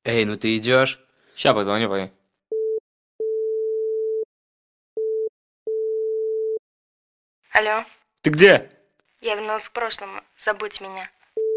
Эй, ну ты идешь? Ща позвоню, парень. Алло, Ты где? я вернулась к прошлому. Забудь меня.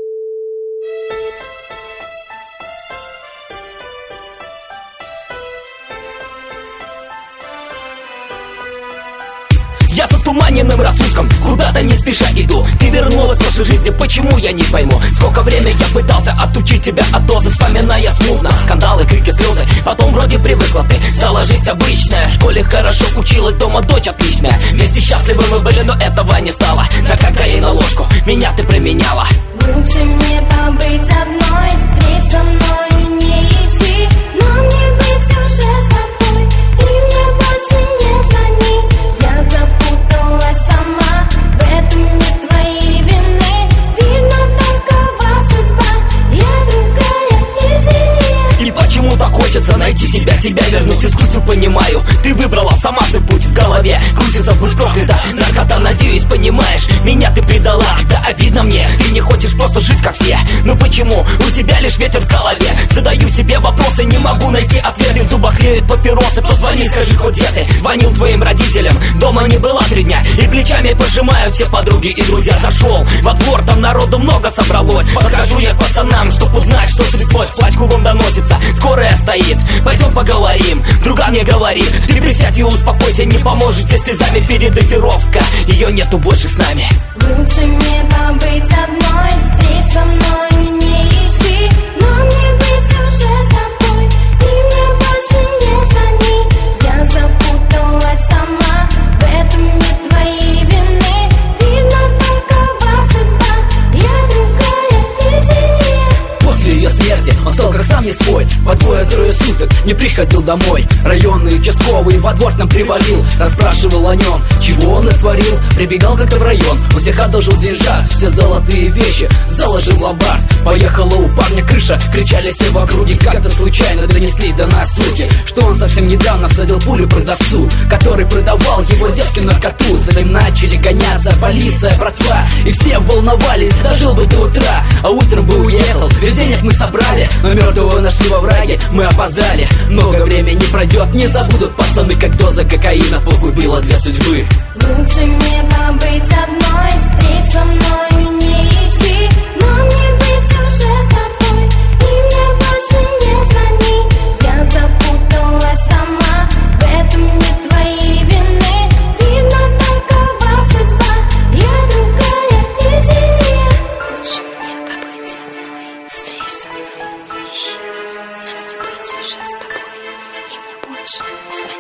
Я с отуманенным рассудком куда-то не спеша иду. Ты вернулась в прошлой жизни, почему я не пойму? Сколько время я пытался отучить тебя от дозы, вспоминая смутно скандалы, крики, слезы. Потом вроде привыкла ты, стала жизнь обычная. В школе хорошо училась, дома дочь отличная. Вместе счастливы мы были, но этого не стало. На кокаин ложку меня ты применяла. Лучше мне побыть одной, встреч со мной не ищи. Но мне быть уже с тобой, и мне больше не звони. Я запуталась сама, в этом нет твоей вины. Видно, такова судьба, я другая, извини. И почему так хочется найти тебя вернуть искусству, понимаю. Ты выбрала сама свой путь, в голове крутится, будь проклята. Наркота, надеюсь, понимаешь, меня ты предала. Да обидно мне, ты не хочешь просто жить как все. Ну почему у тебя лишь ветер в голове? Задаю себе вопросы, не могу найти ответы. В зубах тлеют папиросы, позвони, скажи хоть где ты. Звонил твоим родителям, дома не была 3 дня. И плечами пожимают все подруги и друзья. Зашел во двор, там народу много собралось. Подхожу я к пацанам, чтоб узнать, что стряслось. Плач кругом доносится, скорая стоит. Пойдем поговорим, друга мне говорит: ты присядь и успокойся, не поможет, если слезами передозировка. Ее нету больше с нами. Лучше мне побыть одной, встреч со мной не ищи. Но мне быть уже с тобой, и мне больше не звони. Я запуталась сама, в этом нет твоей вины. Видно, такова судьба, я другая, извини. После ее смерти он стал как сам не свой. По 2-3 суток не приходил домой. Районный участковый во двор нам привалил, расспрашивал о нем, чего он натворил. Прибегал как-то в район, у всех одолжил деньжат. Все золотые вещи заложил в ломбард. Поехала у парня крыша, кричали все в округе. Как-то случайно донеслись до нас слухи, что он совсем недавно всадил пулю продавцу, который продавал его девке наркоту. За ним начали гоняться полиция, братва, и все волновались, дожил бы до утра, а утром бы уехал. Ведь денег мы собрали, но мертвого нашли во враге. Мы опоздали, много времени пройдет, не забудут пацаны, как доза кокаина погубила 2 судьбы. Лучше мне побыть одной, встреч со мной не ищи. Но мне быть уже с тобой, и мне больше не звони. Я запуталась сама, в этом нет твоей вины. Видно, такова судьба, я другая, извини. Лучше мне побыть одной. Встреч со мной не ищи. Но мне быть уже с тобой, и мне больше не звони.